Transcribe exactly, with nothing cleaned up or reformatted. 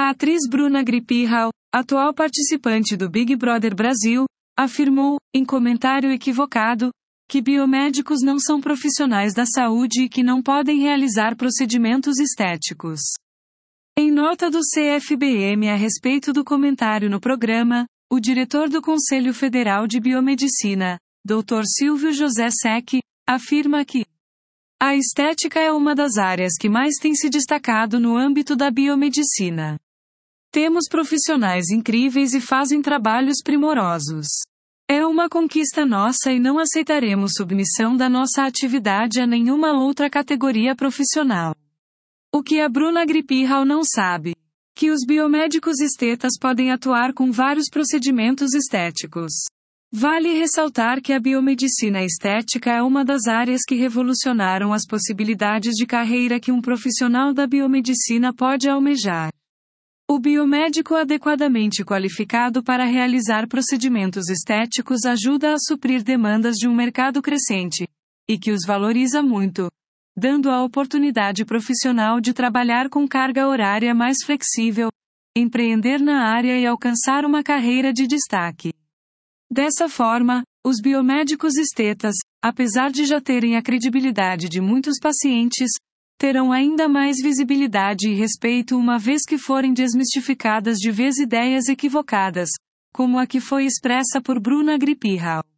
A atriz Bruna Gripirral, atual participante do Big Brother Brasil, afirmou, em comentário equivocado, que biomédicos não são profissionais da saúde e que não podem realizar procedimentos estéticos. Em nota do C F B M a respeito do comentário no programa, o diretor do Conselho Federal de Biomedicina, doutor Silvio José Secchi, afirma que a estética é uma das áreas que mais tem se destacado no âmbito da biomedicina. Temos profissionais incríveis e fazem trabalhos primorosos. É uma conquista nossa e não aceitaremos submissão da nossa atividade a nenhuma outra categoria profissional. O que a Bruna Gripirral não sabe, que os biomédicos estetas podem atuar com vários procedimentos estéticos. Vale ressaltar que a biomedicina estética é uma das áreas que revolucionaram as possibilidades de carreira que um profissional da biomedicina pode almejar. O biomédico adequadamente qualificado para realizar procedimentos estéticos ajuda a suprir demandas de um mercado crescente, e que os valoriza muito, dando a oportunidade profissional de trabalhar com carga horária mais flexível, empreender na área e alcançar uma carreira de destaque. Dessa forma, os biomédicos estetas, apesar de já terem a credibilidade de muitos pacientes, terão ainda mais visibilidade e respeito uma vez que forem desmistificadas de vez ideias equivocadas, como a que foi expressa por Bruna Gripirral.